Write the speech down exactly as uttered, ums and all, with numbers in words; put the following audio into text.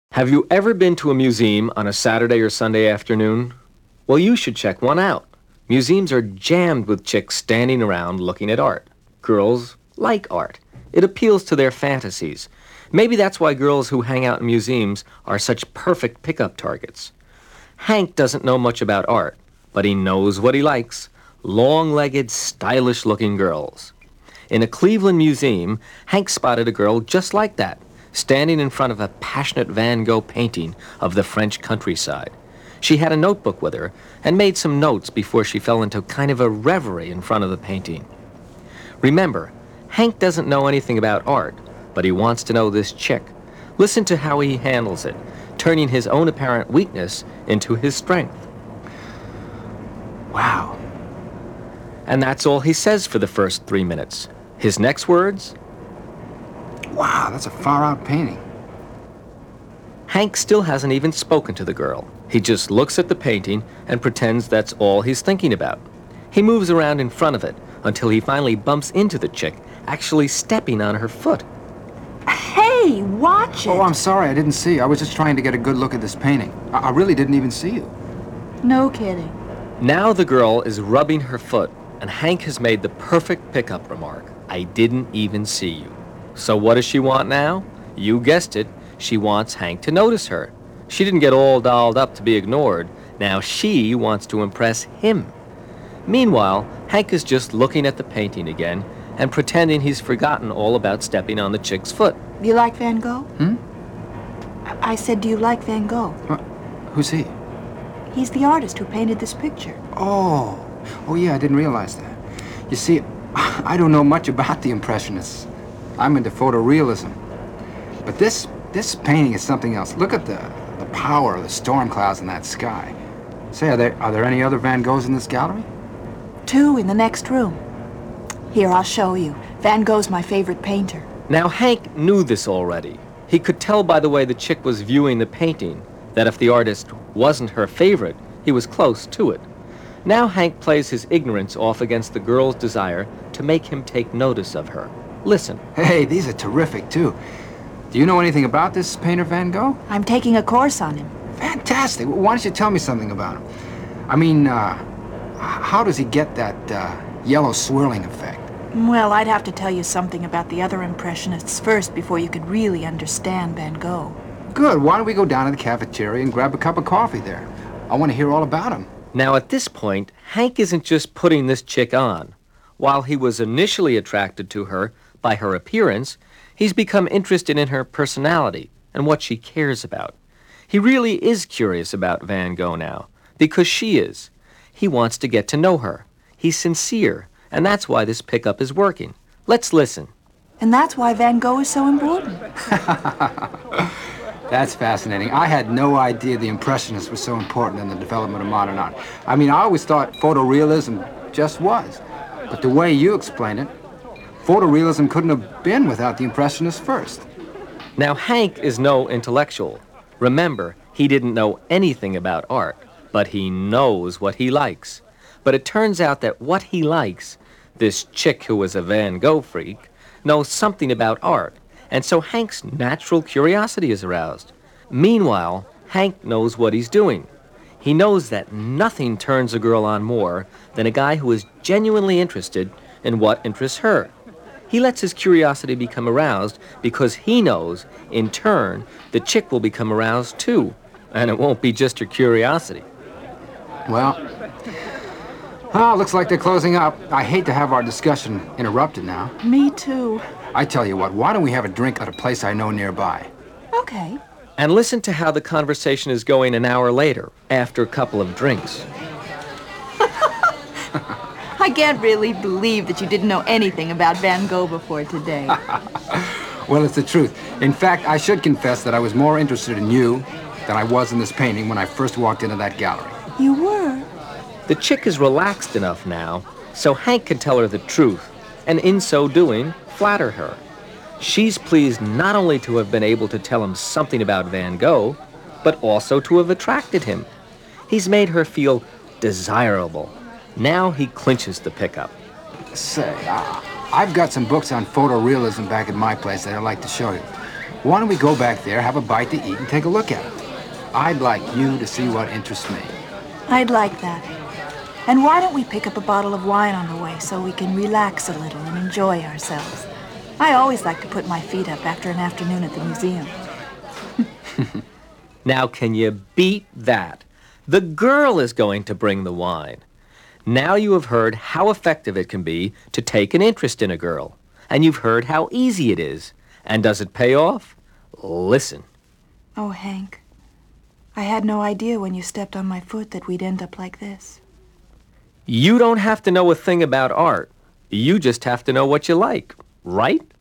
Have you ever been to a museum on a Saturday or Sunday afternoon? Well, you should check one out. Museums are jammed with chicks standing around looking at art. Girls like art. It appeals to their fantasies. Maybe that's why girls who hang out in museums are such perfect pickup targets. Hank doesn't know much about art, but he knows what he likes. Long-legged, stylish-looking girls. In a Cleveland museum, Hank spotted a girl just like that, standing in front of a passionate Van Gogh painting of the French countryside. She had a notebook with her and made some notes before she fell into kind of a reverie in front of the painting. Remember, Hank doesn't know anything about art, but he wants to know this chick. Listen to how he handles it, turning his own apparent weakness into his strength. Wow. And that's all he says for the first three minutes. His next words? Wow, that's a far-out painting. Hank still hasn't even spoken to the girl. He just looks at the painting and pretends that's all he's thinking about. He moves around in front of it until he finally bumps into the chick, actually stepping on her foot. Hey, watch it! Oh, I'm sorry, I didn't see you. I was just trying to get a good look at this painting. I, I really didn't even see you. No kidding. Now the girl is rubbing her foot, and Hank has made the perfect pickup remark. I didn't even see you. So what does she want now? You guessed it. She wants Hank to notice her. She didn't get all dolled up to be ignored. Now she wants to impress him. Meanwhile, Hank is just looking at the painting again and pretending he's forgotten all about stepping on the chick's foot. You like Van Gogh? Hmm? I said, do you like Van Gogh? What? Who's he? He's the artist who painted this picture. Oh. Oh, yeah, I didn't realize that. You see, I don't know much about the Impressionists. I'm into photorealism. But this this painting is something else. Look at the, the power of the storm clouds in that sky. Say, are there, are there any other Van Goghs in this gallery? Two in the next room. Here, I'll show you. Van Gogh's my favorite painter. Now Hank knew this already. He could tell by the way the chick was viewing the painting that if the artist wasn't her favorite, he was close to it. Now Hank plays his ignorance off against the girl's desire to make him take notice of her. Listen. Hey, these are terrific, too. Do you know anything about this painter, Van Gogh? I'm taking a course on him. Fantastic. Why don't you tell me something about him? I mean, uh, how does he get that uh, yellow swirling effect? Well, I'd have to tell you something about the other Impressionists first before you could really understand Van Gogh. Good. Why don't we go down to the cafeteria and grab a cup of coffee there? I want to hear all about him. Now, at this point, Hank isn't just putting this chick on. While he was initially attracted to her by her appearance, he's become interested in her personality and what she cares about. He really is curious about Van Gogh now, because she is. He wants to get to know her. He's sincere, and that's why this pickup is working. Let's listen. And that's why Van Gogh is so important. That's fascinating. I had no idea the Impressionists were so important in the development of modern art. I mean, I always thought photorealism just was. But the way you explain it, photorealism couldn't have been without the Impressionists first. Now, Hank is no intellectual. Remember, he didn't know anything about art, but he knows what he likes. But it turns out that what he likes, this chick who was a Van Gogh freak, knows something about art, and so Hank's natural curiosity is aroused. Meanwhile, Hank knows what he's doing. He knows that nothing turns a girl on more than a guy who is genuinely interested in what interests her. He lets his curiosity become aroused because he knows, in turn, the chick will become aroused too, and it won't be just her curiosity. Well, oh, looks like they're closing up. I hate to have our discussion interrupted now. Me too. I tell you what, why don't we have a drink at a place I know nearby? Okay. And listen to how the conversation is going an hour later, after a couple of drinks. I can't really believe that you didn't know anything about Van Gogh before today. Well, it's the truth. In fact, I should confess that I was more interested in you than I was in this painting when I first walked into that gallery. You were? The chick is relaxed enough now, so Hank can tell her the truth, and in so doing, flatter her. She's pleased not only to have been able to tell him something about Van Gogh, but also to have attracted him. He's made her feel desirable. Now he clinches the pickup. Say, uh, I've got some books on photorealism back at my place that I'd like to show you. Why don't we go back there, have a bite to eat, and take a look at it? I'd like you to see what interests me. I'd like that. And why don't we pick up a bottle of wine on the way so we can relax a little and enjoy ourselves? I always like to put my feet up after an afternoon at the museum. Now, can you beat that? The girl is going to bring the wine. Now you have heard how effective it can be to take an interest in a girl. And you've heard how easy it is. And does it pay off? Listen. Oh, Hank, I had no idea when you stepped on my foot that we'd end up like this. You don't have to know a thing about art. You just have to know what you like, right?